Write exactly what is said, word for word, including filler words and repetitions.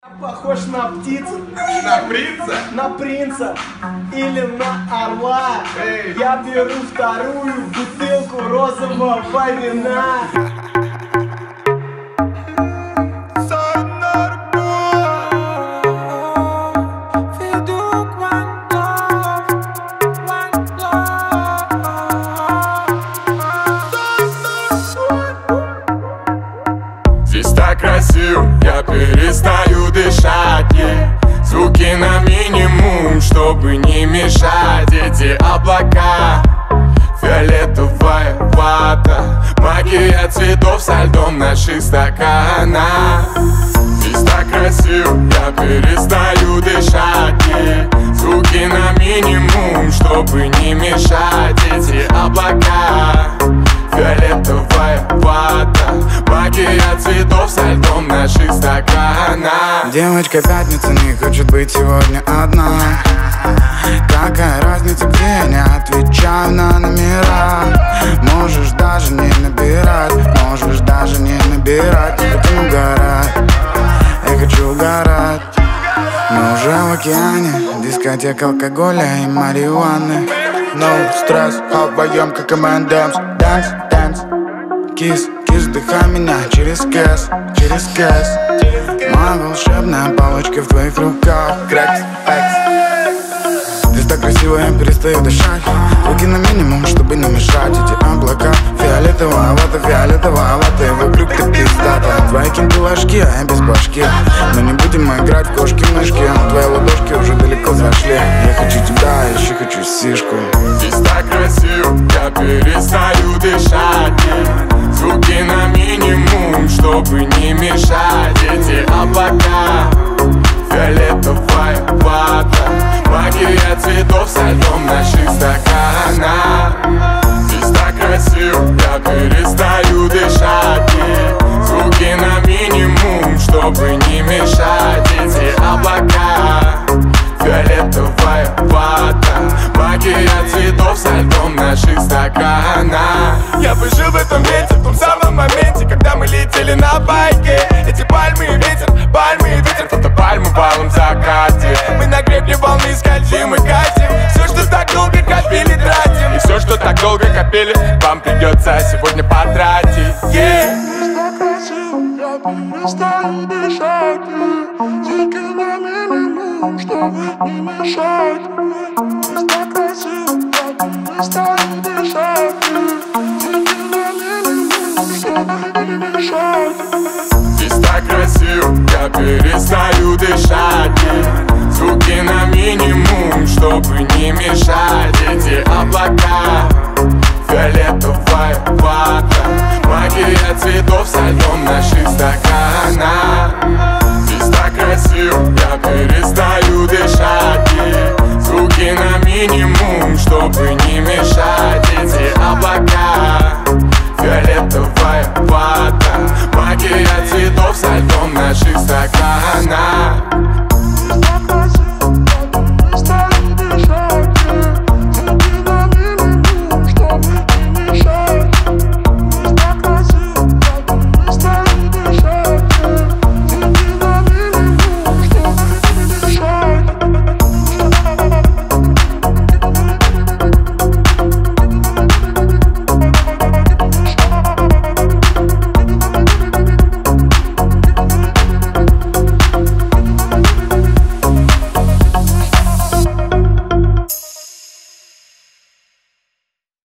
Похож на птицу. На принца? На принца. Или на орла. Эй. Я беру вторую бутылку розового вина. Здесь так красиво, я перестаю дышать, yeah. Звуки на минимум, чтобы не мешать. Эти облака, фиолетовая вата, магия цветов со льдом наших стаканах. Здесь так красиво, я перестаю дышать, yeah. Звуки на минимум, чтобы не мешать. Эти облака, фиолетовая вата, магия цветов со льдом наших стаканах. Девочка пятница не хочет быть сегодня одна. Какая разница, где, не отвечаю на номера. Можешь даже не набирать, можешь даже не набирать. Хотим угорать, я хочу угорать. Мы уже в океане, дискотека алкоголя и марихуаны. No стресс, вдвоем как эм энд эмс. Dance, dance, кис, кис, вдыхай меня через кэс, через кэс. Моя волшебная палочка в твоих руках. Крэкс, экс. Здесь так красиво, я перестаю дышать. Руки на минимум, чтобы не мешать. Эти облака, фиолетовая вата, фиолетовая вата, и вокруг ты пиздата. Твои кенты ложки, а я без башки. Но не будем мы играть в кошки-мышки. Твои ладошки уже далеко зашли. Я хочу тебя, еще хочу сишку. Здесь так красиво, я перестаю дышать, yeah. Звуки на минимум, чтобы не мешать. Эти облака, фиолетовая вата, магия цветов со льдом наших стаканах. Здесь так красиво, я перестаю дышать, yeah. Звуки на минимум, чтобы не мешать. Эти облака, фиолетовая вата, магия цветов со льдом наших стаканах. Я бы жил в этом месте, в том самом моменте, когда мы летели на байке. Эти пальмы и ветер, пальмы и ветер, фотопальмы в алом закате. Мы на гребне волны скользим и катим. Все, что так долго копили, тратим. И все, что так долго копили, вам придется сегодня потратить, yeah. Я перестаю дышать, звуки на минимум, чтобы не мешать. Здесь так красиво, я перестаю дышать, звуки на минимум, чтобы не мешать. Здесь так красиво, я перестаю дышать, yeah. Звуки на минимум, чтобы не мешать. Эти облака, фиолетовая вата, магия цветов со льдом наших стаканах. Здесь так красиво, я перестаю дышать, yeah. Звуки на минимум, чтобы не мешать. Эти облака, фиолетовая вата, магия цветов со льдом наших стаканах.